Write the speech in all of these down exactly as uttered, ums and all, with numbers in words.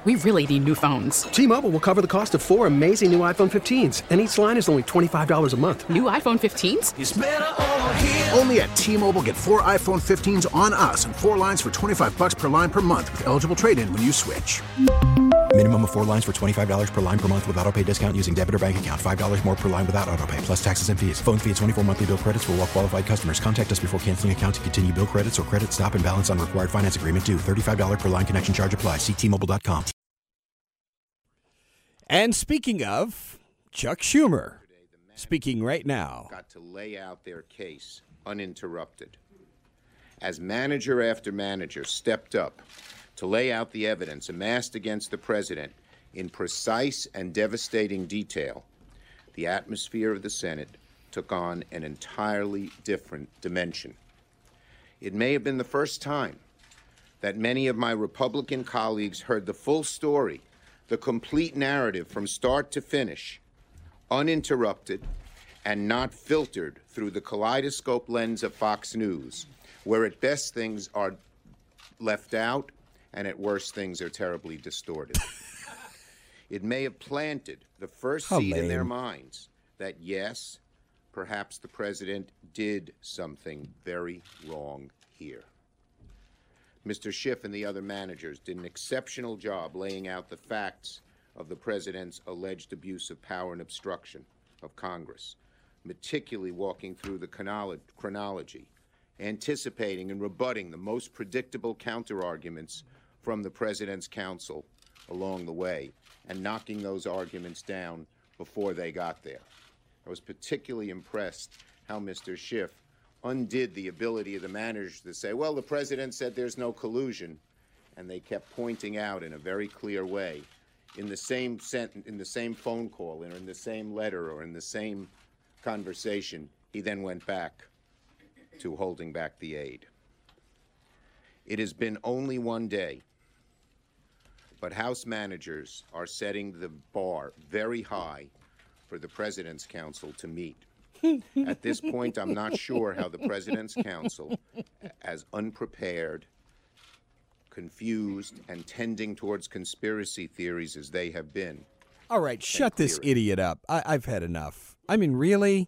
We really need new phones. T-Mobile will cover the cost of four amazing new iPhone fifteens, and each line is only twenty-five dollars a month. New iPhone fifteens? It's better over here. Only at T-Mobile, get four iPhone fifteens on us and four lines for twenty-five dollars per line per month with eligible trade-in when you switch. Minimum of four lines for twenty-five dollars per line per month with autopay discount using debit or bank account. five dollars more per line without autopay, plus taxes and fees. Phone fee at twenty-four monthly bill credits for well-qualified customers. Contact us before canceling account to continue bill credits or credit stop and balance on required finance agreement due. thirty-five dollars per line connection charge applies. See T Mobile dot com. And speaking of, Chuck Schumer, speaking right now. Got to lay out their case uninterrupted. As manager after manager stepped up to lay out the evidence amassed against the president in precise and devastating detail, the atmosphere of the Senate took on an entirely different dimension. It may have been the first time that many of my Republican colleagues heard the full story, the complete narrative from start to finish, uninterrupted and not filtered through the kaleidoscope lens of Fox News, where at best things are left out and at worst things are terribly distorted. It may have planted the first How seed in their lame. minds that, yes, perhaps the president did something very wrong here. Mister Schiff and the other managers did an exceptional job laying out the facts of the president's alleged abuse of power and obstruction of Congress, meticulously walking through the chronolo- chronology, anticipating and rebutting the most predictable counterarguments from the president's counsel along the way, and knocking those arguments down before they got there. I was particularly impressed how Mister Schiff undid the ability of the managers to say, well, the president said there's no collusion, and they kept pointing out in a very clear way, in the same sentence, in the same phone call, or in the same letter, or in the same conversation, he then went back to holding back the aid. It has been only one day, but House managers are setting the bar very high for the President's Council to meet. At this point, I'm not sure how the President's Council, as unprepared, confused, and tending towards conspiracy theories as they have been. All right, shut this idiot up. I- I've had enough. I mean, really?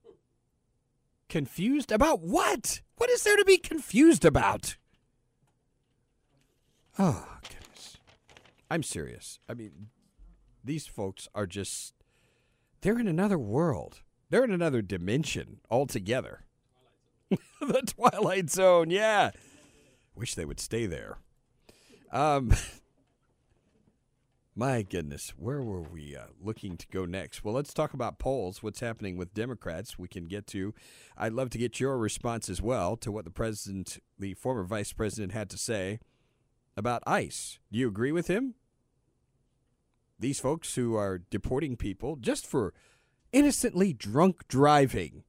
Confused about what? What is there to be confused about? Oh, goodness. I'm serious. I mean, these folks are just, they're in another world. They're in another dimension altogether. The Twilight Zone, yeah. Wish they would stay there. Um, my goodness, where were we uh, looking to go next? Well, let's talk about polls, what's happening with Democrats we can get to. I'd love to get your response as well to what the president, the former vice president, had to say about ICE. Do you agree with him? These folks who are deporting people just for innocently drunk driving.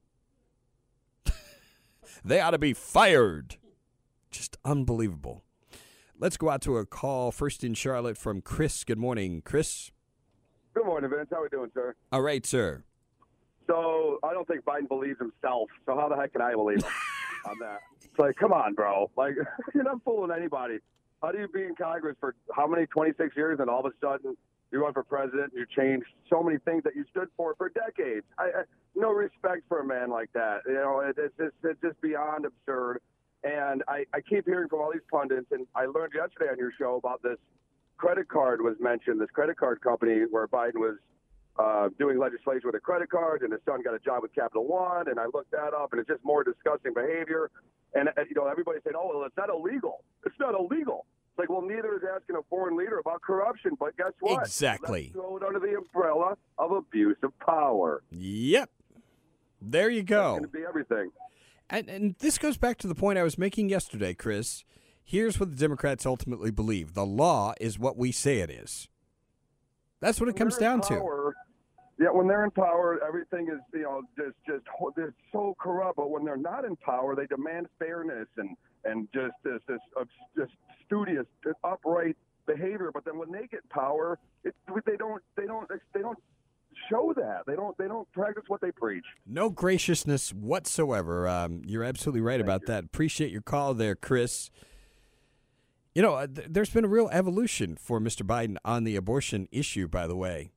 They ought to be fired. Just unbelievable. Let's go out to a call first in Charlotte from Chris. Good morning, Chris. Good morning, Vince. How are we doing, sir? All right, sir. So I don't think Biden believes himself. So how the heck can I believe him on that? It's like, come on, bro. Like, you're not fooling anybody. How do you be in Congress for how many, twenty-six years, and all of a sudden you run for president, you change so many things that you stood for for decades. I, I no respect for a man like that. You know, it, it's, just, it's just beyond absurd. And I, I keep hearing from all these pundits, and I learned yesterday on your show about this credit card was mentioned, this credit card company where Biden was uh, doing legislation with a credit card, and his son got a job with Capital One, and I looked that up, and it's just more disgusting behavior. And, uh, you know, everybody said, oh, well, it's not illegal. It's not illegal. It's like, well, neither is asking a foreign leader about corruption, but guess what? Exactly. Let's throw it under the umbrella of abuse of power. Yep. There you go. It's going to be everything. And, and this goes back to the point I was making yesterday, Chris. Here's what the Democrats ultimately believe. The law is what we say it is. That's what it comes down to. Yeah, when they're in power, everything is, you know, just just they're so corrupt. But when they're not in power, they demand fairness and and just this this uh, just studious, upright behavior. But then when they get power, it, they don't they don't they don't show that. They don't they don't practice what they preach. No graciousness whatsoever. Um, you're absolutely right Thank about you. that. Appreciate your call there, Chris. You know, th- there's been a real evolution for Mister Biden on the abortion issue, by the way.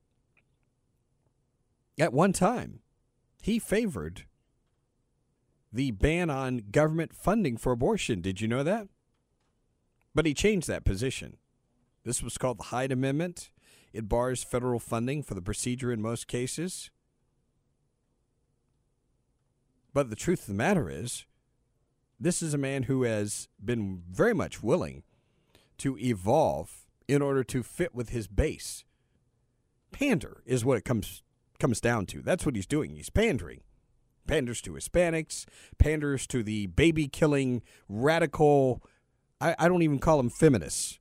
At one time, he favored the ban on government funding for abortion. Did you know that? But he changed that position. This was called the Hyde Amendment. It bars federal funding for the procedure in most cases. But the truth of the matter is, this is a man who has been very much willing to evolve in order to fit with his base. Pander is what it comes comes down to. That's what he's doing. He's pandering. Panders to Hispanics, panders to the baby-killing, radical, I, I don't even call them feminists,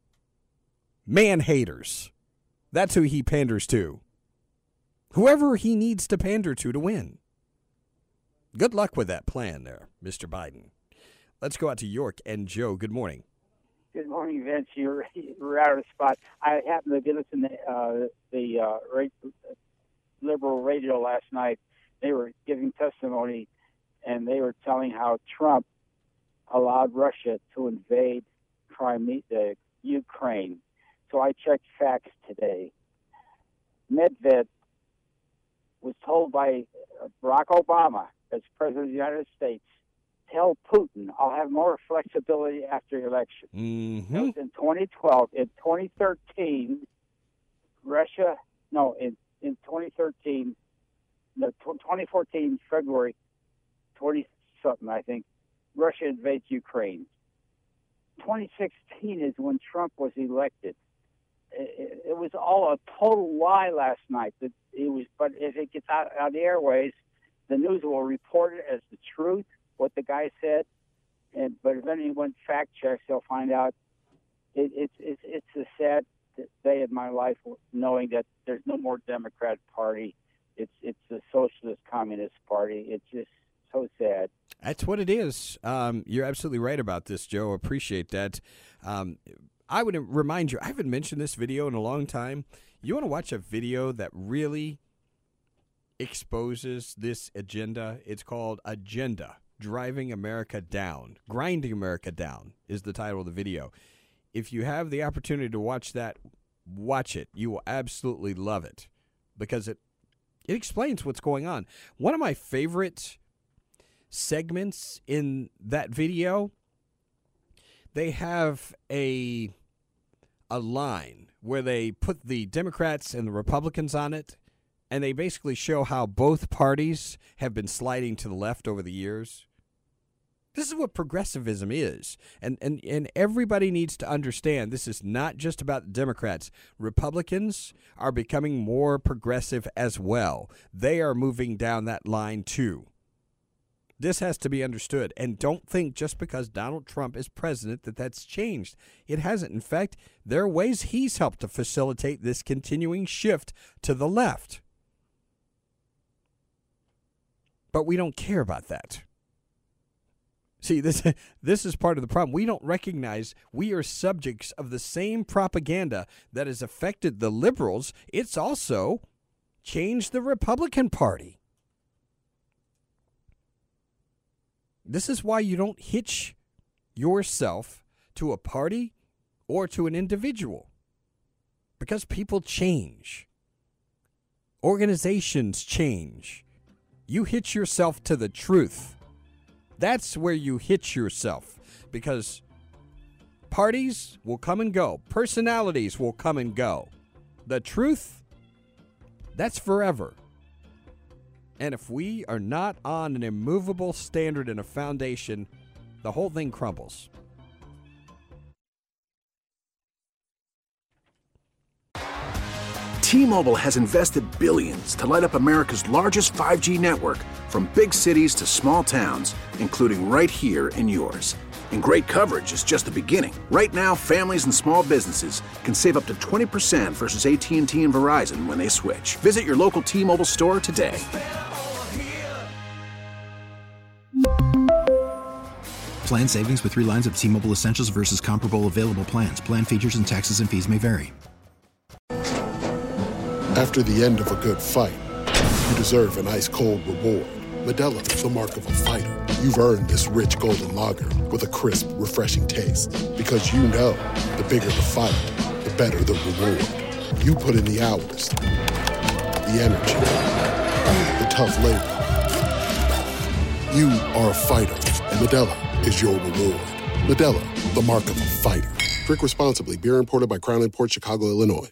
man-haters. That's who he panders to. Whoever he needs to pander to to win. Good luck with that plan there, Mister Biden. Let's go out to York and Joe. Good morning. Good morning, Vince. You're, you're out of spot. I happened to be listening to uh, the uh, ra- liberal radio last night. They were giving testimony, and they were telling how Trump allowed Russia to invade Crimea, uh, Ukraine. So I checked facts today. Medved was told by Barack Obama, as President of the United States, tell Putin, I'll have more flexibility after the election. Mm-hmm. That was in twenty twelve. In twenty thirteen, Russia, no, in, in twenty thirteen, no, twenty fourteen, February twenty-something, I think, Russia invades Ukraine. twenty sixteen is when Trump was elected. It, it was all a total lie last night. That it was, but if it gets out on the airways, the news will report it as the truth, what the guy said. And but if anyone fact checks, they'll find out. It, it's it's it's a sad day in my life, knowing that there's no more Democrat Party. It's it's the Socialist Communist Party. It's just so sad. That's what it is. Um, you're absolutely right about this, Joe. Appreciate that. Um, I would remind you, I haven't mentioned this video in a long time. You want to watch a video that really exposes this agenda? It's called Agenda, Driving America Down. Grinding America Down is the title of the video. If you have the opportunity to watch that, watch it. You will absolutely love it because it it explains what's going on. One of my favorite segments in that video, they have a a line where they put the Democrats and the Republicans on it, and they basically show how both parties have been sliding to the left over the years. This is what progressivism is. And, and, and everybody needs to understand this is not just about the Democrats. Republicans are becoming more progressive as well. They are moving down that line too. This has to be understood. And don't think just because Donald Trump is president that that's changed. It hasn't. In fact, there are ways he's helped to facilitate this continuing shift to the left. But we don't care about that. See, this this is part of the problem. We don't recognize we are subjects of the same propaganda that has affected the liberals. It's also changed the Republican Party. This is why you don't hitch yourself to a party or to an individual. Because people change. Organizations change. You hitch yourself to the truth. That's where you hitch yourself. Because parties will come and go. Personalities will come and go. The truth, that's forever. And if we are not on an immovable standard and a foundation, the whole thing crumbles. T-Mobile has invested billions to light up America's largest five G network, from big cities to small towns, including right here in yours. And great coverage is just the beginning. Right now, families and small businesses can save up to twenty percent versus A T and T and Verizon when they switch. Visit your local T-Mobile store today. Plan savings with three lines of T-Mobile Essentials versus comparable available plans. Plan features and taxes and fees may vary. After the end of a good fight, you deserve an ice-cold reward. Modelo is the mark of a fighter. You've earned this rich golden lager with a crisp, refreshing taste. Because you know, the bigger the fight, the better the reward. You put in the hours, the energy, the tough labor. You are a fighter, and Modelo is your reward. Modelo, the mark of a fighter. Drink responsibly. Beer imported by Crown Imports, Chicago, Illinois.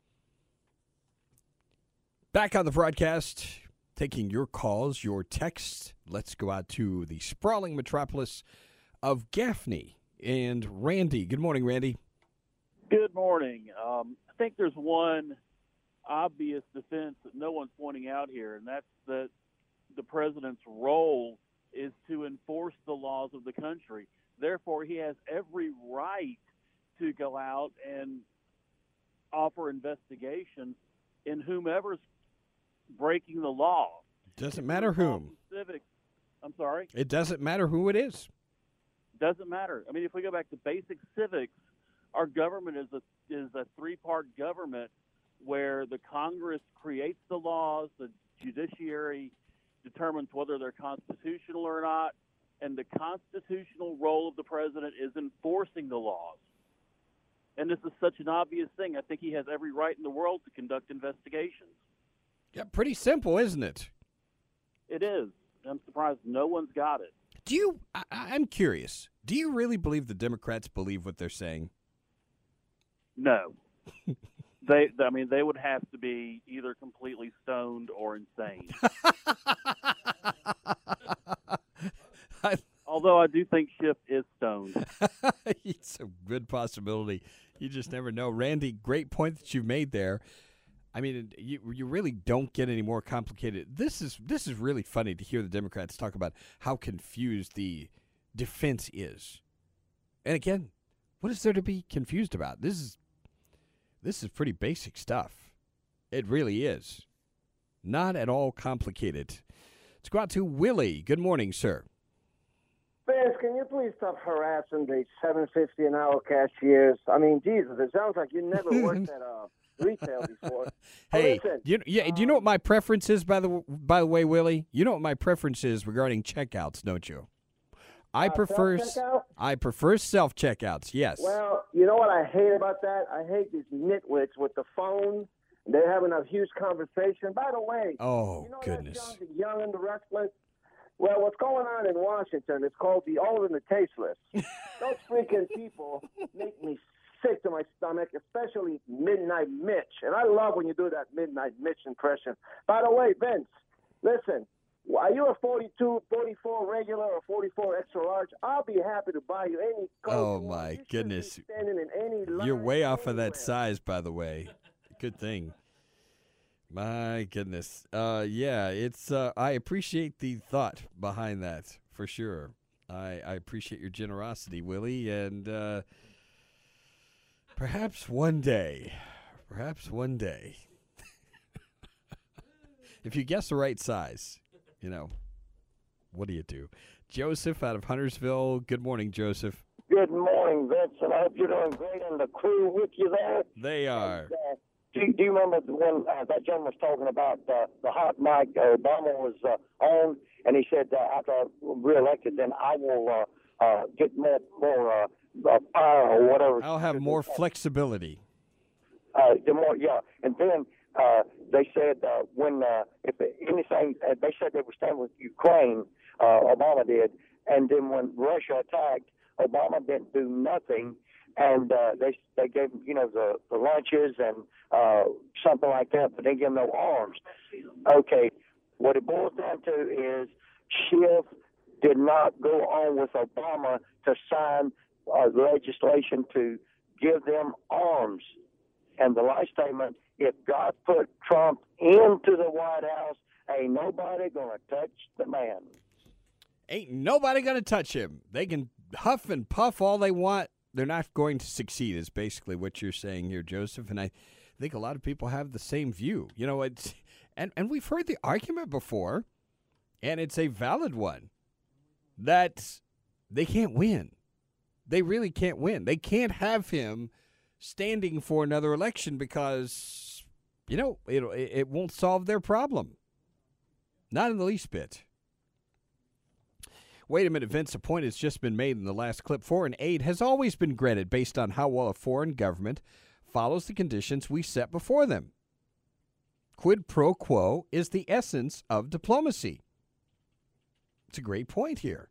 Back on the broadcast, taking your calls, your texts. Let's go out to the sprawling metropolis of Gaffney and Randy. Good morning, Randy. Good morning. Um, I think there's one obvious defense that no one's pointing out here, and that's that the president's role is to enforce the laws of the country. Therefore, he has every right to go out and offer investigation in whomever's breaking the law. Doesn't matter whom. Civics. I'm sorry? It doesn't matter who it is. Doesn't matter. I mean, if we go back to basic civics, our government is a is a three-part government where the Congress creates the laws, the judiciary determines whether they're constitutional or not, and the constitutional role of the president is enforcing the laws. And this is such an obvious thing. I think he has every right in the world to conduct investigations. Yeah, pretty simple, isn't it? It is. I'm surprised no one's got it. Do you, I, I'm curious, do you really believe the Democrats believe what they're saying? No. they, I mean, they would have to be either completely stoned or insane. I, Although I do think Schiff is stoned. It's a good possibility. You just never know. Randy, great point that you've made there. I mean, you you really don't get any more complicated. This is this is really funny to hear the Democrats talk about how confused the defense is. And again, what is there to be confused about? This is this is pretty basic stuff. It really is. Not at all complicated. Let's go out to Willie. Good morning, sir. Vince, can you please stop harassing the seven fifty an hour cashiers? I mean, Jesus, it sounds like you never worked at a retail before. Hey, oh, listen, you, yeah, um, do you know what my preference is, by the by the way, Willie? You know what my preference is regarding checkouts, don't you? I uh, prefer self-checkout? I prefer self checkouts. Yes. Well, you know what I hate about that? I hate these nitwits with the phone. They're having a huge conversation. By the way, oh you know goodness, that young, young and the restless. Well, what's going on in Washington is called the old and the tasteless. Those freaking people make me sick to my stomach, especially Midnight Mitch. And I love when you do that Midnight Mitch impression. By the way, Vince, listen, are you a forty-two, forty-four regular or forty-four extra large? I'll be happy to buy you any color. Oh, my goodness. Standing in any line You're way off anywhere. of that size, by the way. Good thing. My goodness. Uh, yeah, it's. Uh, I appreciate the thought behind that, for sure. I, I appreciate your generosity, Willie, and uh, perhaps one day, perhaps one day, if you guess the right size, you know, what do you do? Joseph out of Huntersville. Good morning, Joseph. Good morning, Vince, and I hope you're doing great and the crew with you there. They are. And, uh, do, do you remember when uh, that gentleman was talking about uh, the hot mic uh, Obama was uh, on, and he said, uh, after I'm reelected, then I will uh, uh, get more, more uh, uh, power or whatever. I'll have more flexibility. Uh, the more, yeah. And then uh, they said uh, when, uh, if anything, uh, they said they would stand with Ukraine, uh, Obama did, and then when Russia attacked, Obama didn't do nothing. And uh, they they gave you know the, the lunches and uh, something like that, but they gave them no arms. Okay, what it boils down to is Schiff did not go on with Obama to sign uh, legislation to give them arms. And the last statement: if God put Trump into the White House, ain't nobody gonna touch the man. Ain't nobody gonna touch him. They can huff and puff all they want. They're not going to succeed is basically what you're saying here, Joseph. And I think a lot of people have the same view. You know, it's and, and we've heard the argument before, and it's a valid one, that they can't win. They really can't win. They can't have him standing for another election because, you know, it, it won't solve their problem. Not in the least bit. Wait a minute, Vince, a point has just been made in the last clip. Foreign aid has always been granted based on how well a foreign government follows the conditions we set before them. Quid pro quo is the essence of diplomacy. It's a great point here.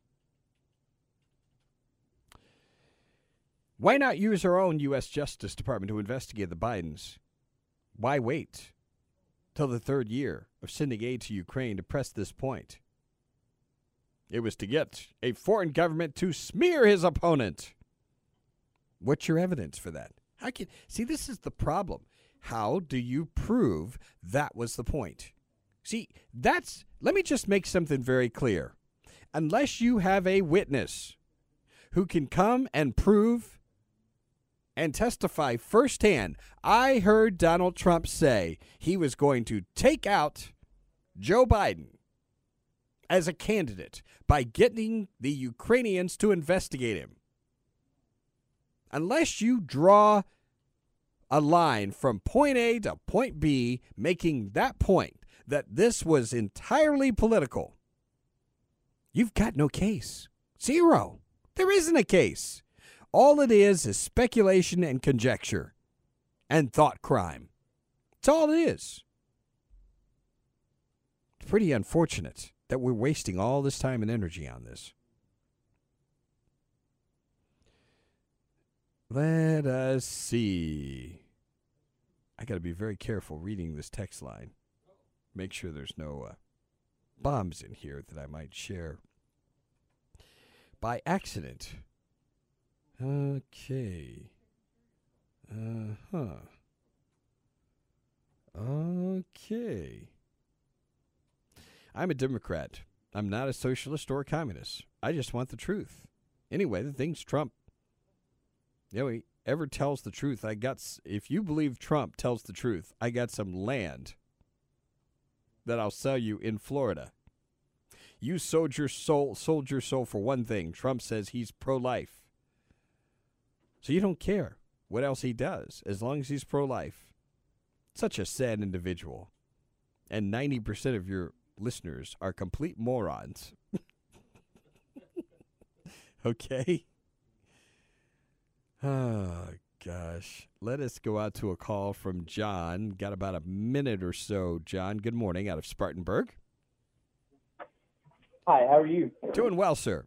Why not use our own U S Justice Department to investigate the Bidens? Why wait till the third year of sending aid to Ukraine to press this point? It was to get a foreign government to smear his opponent. What's your evidence for that? How can, see, this is the problem. How do you prove that was the point? See, that's, let me just make something very clear. Unless you have a witness who can come and prove and testify firsthand, I heard Donald Trump say he was going to take out Joe Biden as a candidate by getting the Ukrainians to investigate him. Unless you draw a line from point A to point B, making that point that this was entirely political, you've got no case. Zero. There isn't a case. All it is is speculation and conjecture and thought crime. That's all it is. It's pretty unfortunate that we're wasting all this time and energy on this. Let us see. I got to be very careful reading this text line. Make sure there's no uh, bombs in here that I might share by accident. Okay. Uh-huh. Okay. I'm a Democrat. I'm not a socialist or a communist. I just want the truth. Anyway, the things Trump, you know, he ever tells the truth. I got, if you believe Trump tells the truth, I got some land that I'll sell you in Florida. You sold your soul, sold your soul for one thing. Trump says he's pro-life. So you don't care what else he does as long as he's pro-life. Such a sad individual. And ninety percent of your listeners are complete morons. Okay? Oh, gosh. Let us go out to a call from John. Got about a minute or so. John, good morning out of Spartanburg. Hi, how are you? Doing well, sir.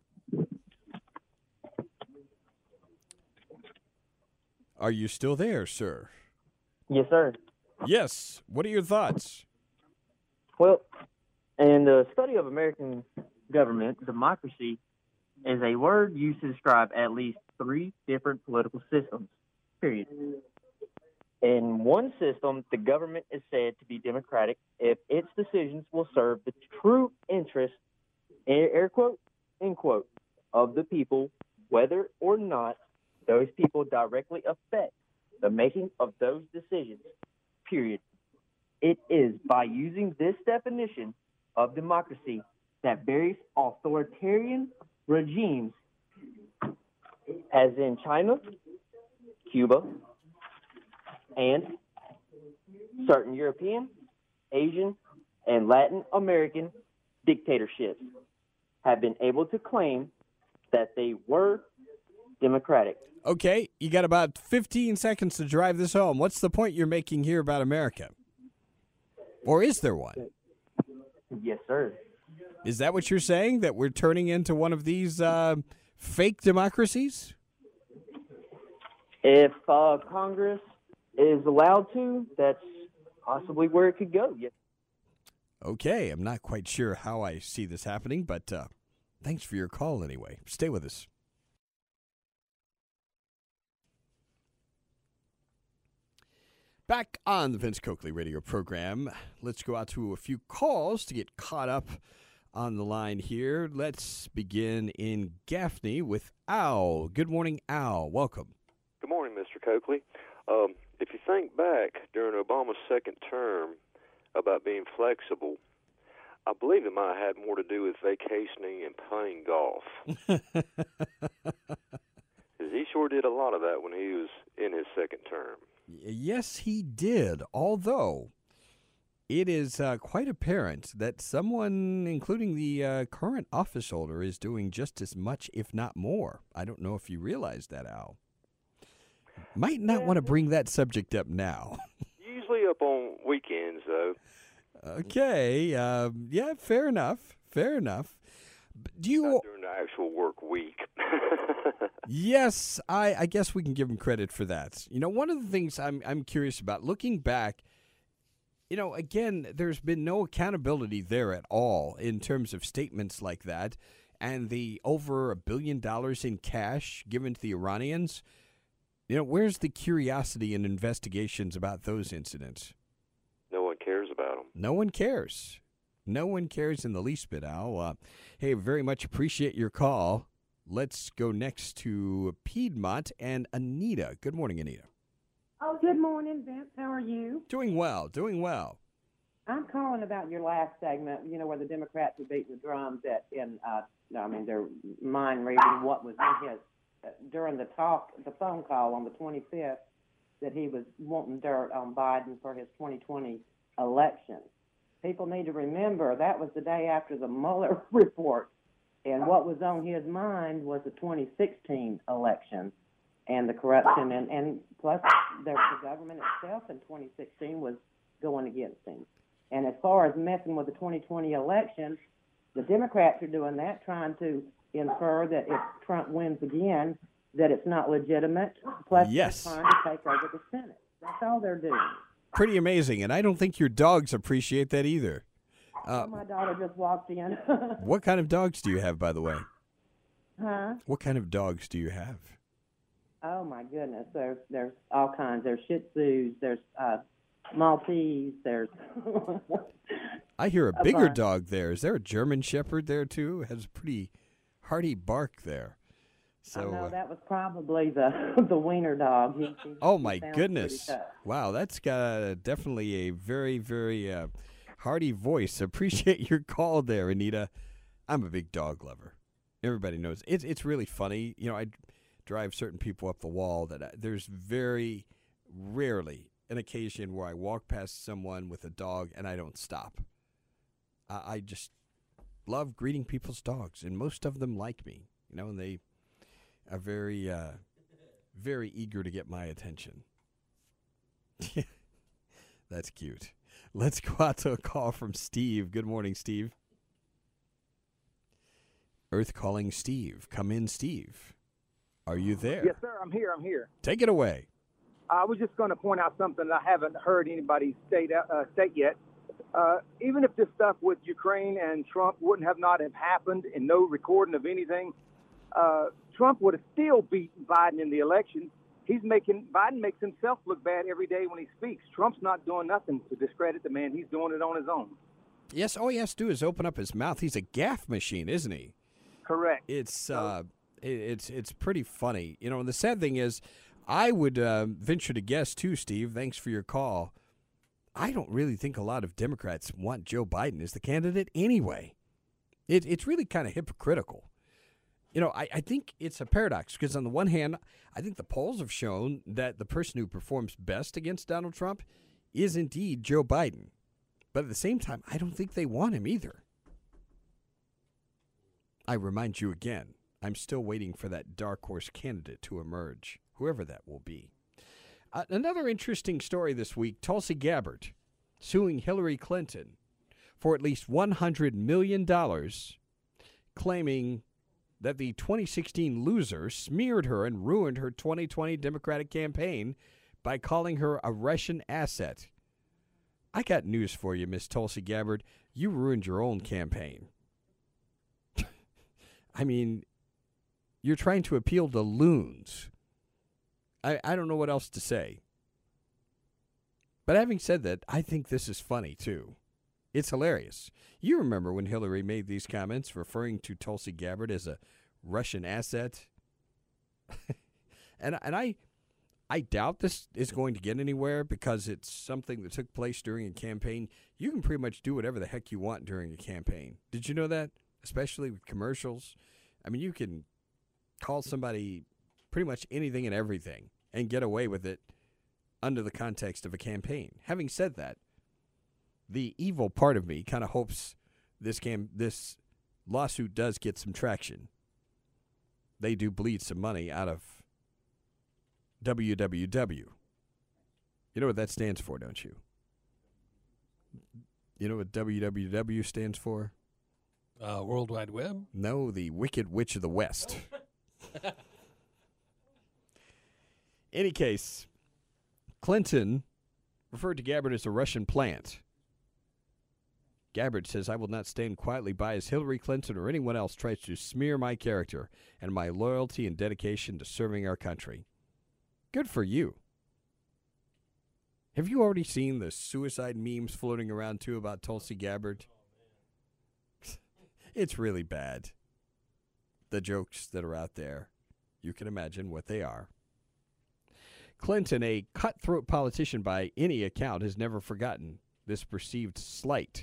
Are you still there, sir? Yes, sir. Yes. What are your thoughts? Well, in the study of American government, democracy is a word used to describe at least three different political systems, period. In one system, the government is said to be democratic if its decisions will serve the true interests, air quote, end quote, of the people, whether or not those people directly affect the making of those decisions, period. It is by using this definition of democracy that various authoritarian regimes, as in China, Cuba, and certain European, Asian, and Latin American dictatorships, have been able to claim that they were democratic. Okay, you got about fifteen seconds to drive this home. What's the point you're making here about America? Or is there one? Yes, sir. Is that what you're saying, that we're turning into one of these uh, fake democracies? If uh, Congress is allowed to, that's possibly where it could go. Yes. Okay, I'm not quite sure how I see this happening, but uh, thanks for your call anyway. Stay with us. Back on the Vince Coakley radio program, let's go out to a few calls to get caught up on the line here. Let's begin in Gaffney with Al. Good morning, Al. Welcome. Good morning, Mister Coakley. Um, if you think back during Obama's second term about being flexible, I believe it might have had more to do with vacationing and playing golf. Because he sure did a lot of that when he was in his second term. Yes, he did, although it is uh, quite apparent that someone, including the uh, current office holder, is doing just as much, if not more. I don't know if you realize that, Al. Might not want to bring that subject up now. Usually up on weekends, though. Okay. Uh, yeah, fair enough. Fair enough. Do you Not during the actual work week. Yes, I, I guess we can give him credit for that. You know, one of the things I'm I'm curious about, looking back, you know, again, there's been no accountability there at all in terms of statements like that, and the over a billion dollars in cash given to the Iranians. You know, where's the curiosity and investigations about those incidents? No one cares about them. No one cares. No one cares in the least bit, Al. Uh, hey, very much appreciate your call. Let's go next to Piedmont and Anita. Good morning, Anita. Oh, good morning, Vince. How are you? Doing well, doing well. I'm calling about your last segment, you know, where the Democrats were beating the drums at, in, uh, I mean, they're mind reading what was in his, uh, during the talk, the phone call on the twenty-fifth, that he was wanting dirt on Biden for his twenty twenty election. People need to remember that was the day after the Mueller report. And what was on his mind was the twenty sixteen election and the corruption, and, and plus the, the government itself in twenty sixteen was going against him. And as far as messing with the twenty twenty election, the Democrats are doing that, trying to infer that if Trump wins again, that it's not legitimate. Plus, yes. they're trying to take over the Senate. That's all they're doing. Pretty amazing, and I don't think your dogs appreciate that either. Uh, oh, my daughter just walked in. What kind of dogs do you have, by the way? Huh? What kind of dogs do you have? Oh, my goodness. There's there's all kinds. There's Shih Tzus. There's uh, Maltese. There's... I hear a a bigger bunch. dog there. Is there a German Shepherd there, too? It has a pretty hearty bark there. So, oh, no, uh, that was probably the the wiener dog. He, he, oh, he my sounds goodness. pretty tough. Wow, that's got uh, definitely a very, very uh, hearty voice. Appreciate your call there, Anita. I'm a big dog lover. Everybody knows. It's, it's really funny. You know, I drive certain people up the wall that I, there's very rarely an occasion where I walk past someone with a dog and I don't stop. I, I just love greeting people's dogs, and most of them like me, you know, and they are very, uh, very eager to get my attention. That's cute. Let's go out to a call from Steve. Good morning, Steve. Earth calling Steve. Come in, Steve. Are you there? Yes, sir. I'm here. I'm here. Take it away. I was just going to point out something that I haven't heard anybody state uh, state yet. Uh, even if this stuff with Ukraine and Trump wouldn't have not have happened and no recording of anything, uh, Trump would have still beaten Biden in the election. He's making Biden makes himself look bad every day when he speaks. Trump's not doing nothing to discredit the man. He's doing it on his own. Yes, all he has to do is open up his mouth. He's a gaffe machine, isn't he? Correct. It's uh, it, it's it's pretty funny, you know. And the sad thing is, I would uh, venture to guess too, Steve. Thanks for your call. I don't really think a lot of Democrats want Joe Biden as the candidate anyway. It, it's really kind of hypocritical. You know, I, I think it's a paradox because on the one hand, I think the polls have shown that the person who performs best against Donald Trump is indeed Joe Biden. But at the same time, I don't think they want him either. I remind you again, I'm still waiting for that dark horse candidate to emerge, whoever that will be. Uh, another interesting story this week, Tulsi Gabbard suing Hillary Clinton for at least one hundred million dollars, claiming that the twenty sixteen loser smeared her and ruined her twenty twenty Democratic campaign by calling her a Russian asset. I got news for you, Miss Tulsi Gabbard. You ruined your own campaign. I mean, you're trying to appeal to loons. I, I don't know what else to say. But having said that, I think this is funny, too. It's hilarious. You remember when Hillary made these comments referring to Tulsi Gabbard as a Russian asset? and and I I doubt this is going to get anywhere because it's something that took place during a campaign. You can pretty much do whatever the heck you want during a campaign. Did you know that? Especially with commercials. I mean, you can call somebody pretty much anything and everything and get away with it under the context of a campaign. Having said that, the evil part of me kind of hopes this can this lawsuit does get some traction. They do bleed some money out of W W W. You know what that stands for, don't you? You know what W W W stands for? Uh, World Wide Web? No, the Wicked Witch of the West. Any case, Clinton referred to Gabbard as a Russian plant. Gabbard says, I will not stand quietly by as Hillary Clinton or anyone else tries to smear my character and my loyalty and dedication to serving our country. Good for you. Have you already seen the suicide memes floating around, too, about Tulsi Gabbard? It's really bad. The jokes that are out there, you can imagine what they are. Clinton, a cutthroat politician by any account, has never forgotten this perceived slight.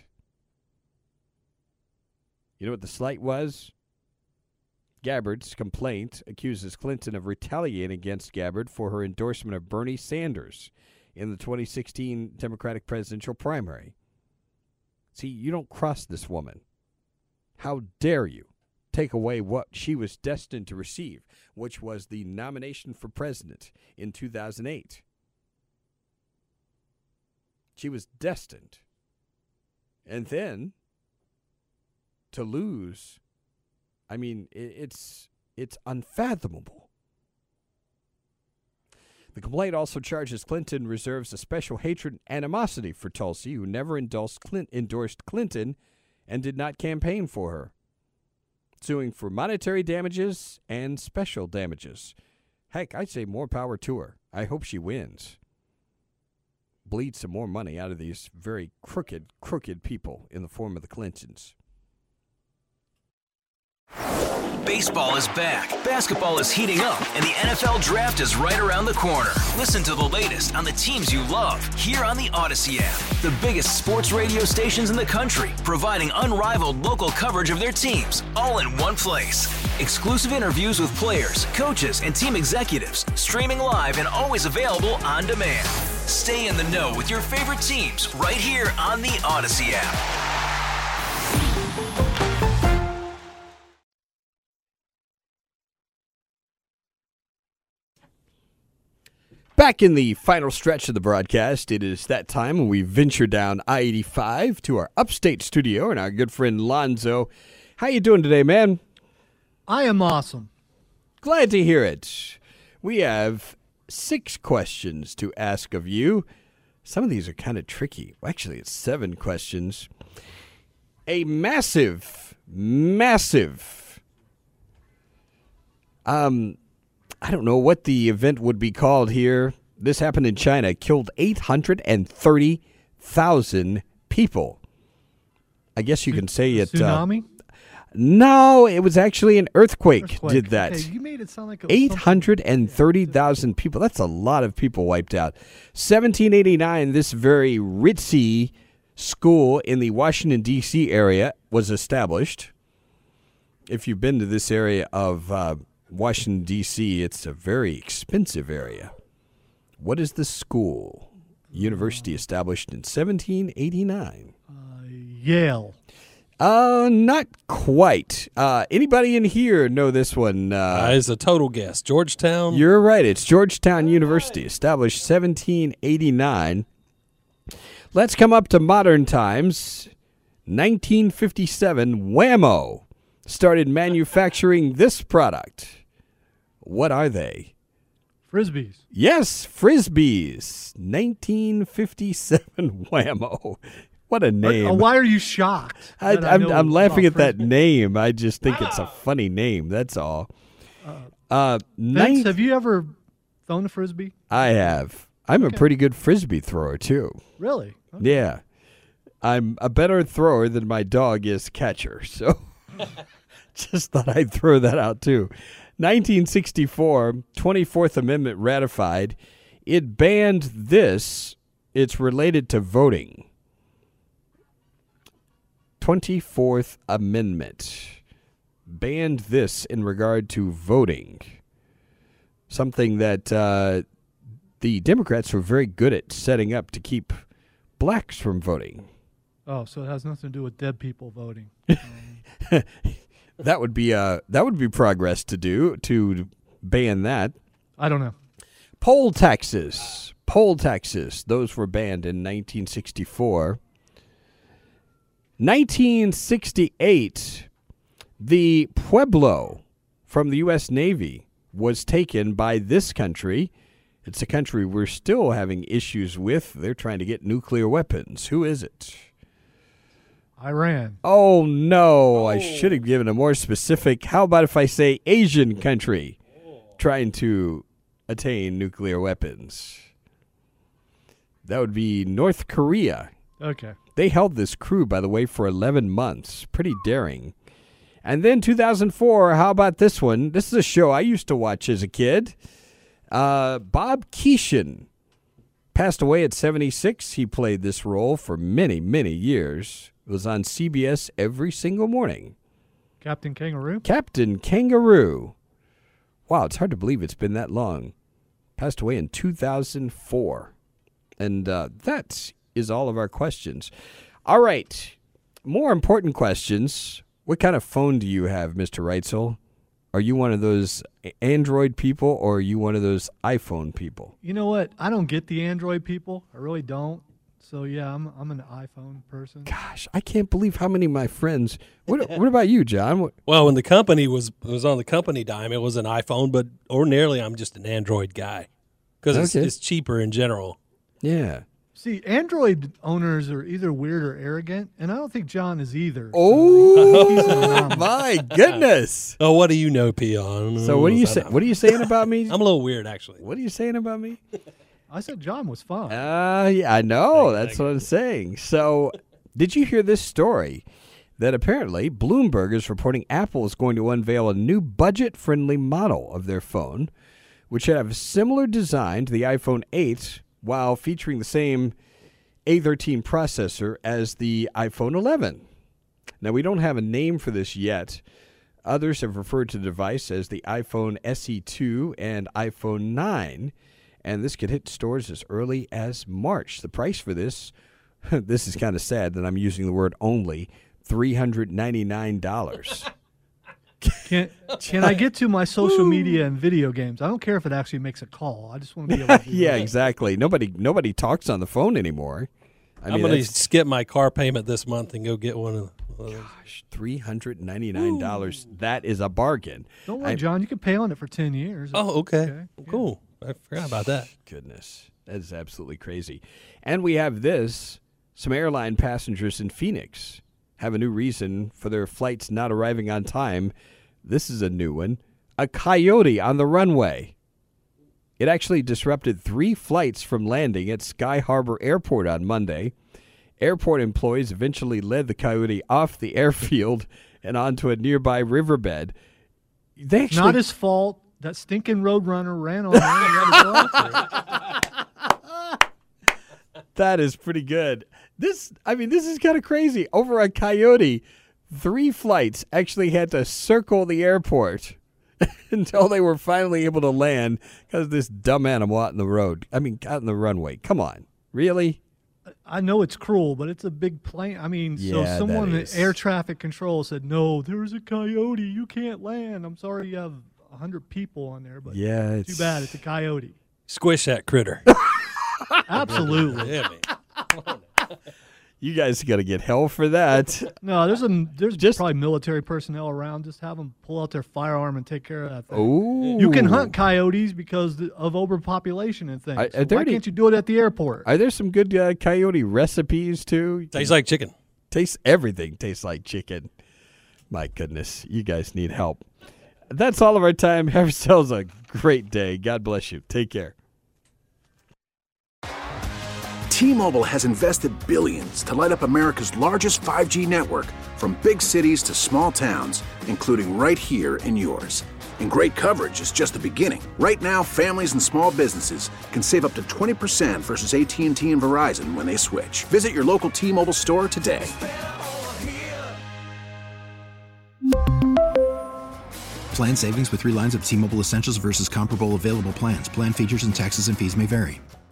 You know what the slight was? Gabbard's complaint accuses Clinton of retaliating against Gabbard for her endorsement of Bernie Sanders in the twenty sixteen Democratic presidential primary. See, you don't cross this woman. How dare you take away what she was destined to receive, which was the nomination for president in two thousand eight. She was destined. And then to lose, I mean, it's it's unfathomable. The complaint also charges Clinton reserves a special hatred and animosity for Tulsi, who never endorsed, Clint, endorsed Clinton and did not campaign for her, suing for monetary damages and special damages. Heck, I'd say more power to her. I hope she wins. Bleed some more money out of these very crooked, crooked people in the form of the Clintons. Baseball is back, basketball is heating up, and the N F L Draft is right around the corner. Listen to the latest on the teams you love here on the Odyssey app. The biggest sports radio stations in the country, providing unrivaled local coverage of their teams, all in one place. Exclusive interviews with players, coaches, and team executives, streaming live and always available on demand. Stay in the know with your favorite teams right here on the Odyssey app. Back in the final stretch of the broadcast, it is that time when we venture down I eighty-five to our upstate studio and our good friend Lonzo. How you doing today, man? I am awesome. Glad to hear it. We have six questions to ask of you. Some of these are kind of tricky. Actually, it's seven questions. A massive, massive, um... I don't know what the event would be called here. This happened in China. Killed eight hundred thirty thousand people. I guess you can say it. Tsunami? Uh, no, it was actually an earthquake, Earthquake. did that. Okay, you made it sound like it was eight hundred thirty thousand people. That's a lot of people wiped out. seventeen eighty-nine, this very ritzy school in the Washington, D C area was established. If you've been to this area of uh, Washington, D C, it's a very expensive area. What is the school? University established in seventeen eighty-nine. Uh, Yale. Uh, not quite. Uh, anybody in here know this one? Uh, Uh, it's a total guess. Georgetown? You're right. It's Georgetown University, established seventeen eighty-nine. Let's come up to modern times. nineteen fifty-seven, Wham-O started manufacturing this product. What are they? Frisbees. Yes, Frisbees. nineteen fifty-seven Wham-O. What a name. Uh, why are you shocked? I, that I I'm, know I'm laughing at about that name. I just think it's a funny name. That's all. Uh, Vince, nine- have you ever thrown a Frisbee? I have. I'm Okay. a pretty good Frisbee thrower, too. Really? Yeah. I'm a better thrower than my dog is catcher. So just thought I'd throw that out, too. nineteen sixty-four, twenty-fourth Amendment ratified. It banned this. It's related to voting. twenty-fourth Amendment banned this in regard to voting. Something that uh, the Democrats were very good at setting up to keep blacks from voting. Oh, so it has nothing to do with dead people voting. That would be uh that would be progress to do to ban that. I don't know. Poll taxes. Poll taxes. Those were banned in nineteen sixty-four. nineteen sixty-eight, the Pueblo from the U S Navy was taken by this country. It's a country we're still having issues with. They're trying to get nuclear weapons. Who is it? Iran. Oh, no. I should have given a more specific. How about if I say Asian country trying to attain nuclear weapons? That would be North Korea. Okay. They held this crew, by the way, for eleven months. Pretty daring. And then two thousand four, how about this one? This is a show I used to watch as a kid. Uh, Bob Keeshan passed away at seventy-six. He played this role for many, many years. It was on C B S every single morning. Captain Kangaroo? Captain Kangaroo. Wow, it's hard to believe it's been that long. Passed away in two thousand four. And uh, that is all of our questions. All right. More important questions. What kind of phone do you have, Mister Reitzel? Are you one of those Android people or are you one of those iPhone people? You know what? I don't get the Android people. I really don't. So, yeah, I'm I'm an iPhone person. Gosh, I can't believe how many of my friends. What What about you, John? What, Well, when the company was was on the company dime, it was an iPhone, but ordinarily I'm just an Android guy because it's, Okay. it's cheaper in general. Yeah. See, Android owners are either weird or arrogant, and I don't think John is either. Oh, He's an anomaly. my goodness. Oh, what do you know, Peon? So what are you say, What are you saying about me? I'm a little weird, actually. What are you saying about me? I said John was fun. Uh, yeah, I know. That's what I'm saying. So, did you hear this story? That apparently Bloomberg is reporting Apple is going to unveil a new budget-friendly model of their phone, which should have a similar design to the iPhone eight while featuring the same A thirteen processor as the iPhone eleven. Now, we don't have a name for this yet. Others have referred to the device as the iPhone S E two and iPhone nine, and this could hit stores as early as March. The price for this, this is kind of sad that I'm using the word only, three hundred ninety-nine dollars. Can can I get to my social media and video games? I don't care if it actually makes a call. I just want to be able to do Yeah, that. exactly. Nobody nobody talks on the phone anymore. I I'm mean, going to that's- skip my car payment this month and go get one of those. Gosh, three hundred ninety-nine dollars. That is a bargain. Don't worry, I- John. You can pay on it for ten years. Oh, okay. Cool. I forgot about that. Goodness. That is absolutely crazy. And we have this. Some airline passengers in Phoenix have a new reason for their flights not arriving on time. This is a new one. A coyote on the runway. It actually disrupted three flights from landing at Sky Harbor Airport on Monday. Airport employees eventually led the coyote off the airfield and onto a nearby riverbed. They actually, Not his fault. That stinking roadrunner ran on there and he had to go after it. That is pretty good. This, I mean, this is kind of crazy. Over a coyote, three flights actually had to circle the airport until they were finally able to land because of this dumb animal out in the road. I mean, out in the runway. Come on. Really? I know it's cruel, but it's a big plane. I mean, so Yeah, someone that at is. air traffic control said, no, there's a coyote. You can't land. I'm sorry you have one hundred people on there, but Yeah, too it's- bad. It's a coyote. Squish that critter. Absolutely. Yeah, man. You guys got to get hell for that. No, there's a there's just probably military personnel around. Just have them pull out their firearm and take care of that thing. Ooh. You can hunt coyotes because th- of overpopulation and things. Are- are So there why any- can't you do it at the airport? Are there some good uh, coyote recipes too? Tastes like chicken. Tastes everything tastes like chicken. My goodness, you guys need help. That's all of our time. Have yourselves a great day. God bless you. Take care. T-Mobile has invested billions to light up America's largest five G network, from big cities to small towns, including right here in yours. And great coverage is just the beginning. Right now, families and small businesses can save up to twenty percent versus A T and T and Verizon when they switch. Visit your local T-Mobile store today. Plan savings with three lines of T-Mobile Essentials versus comparable available plans. Plan features and taxes and fees may vary.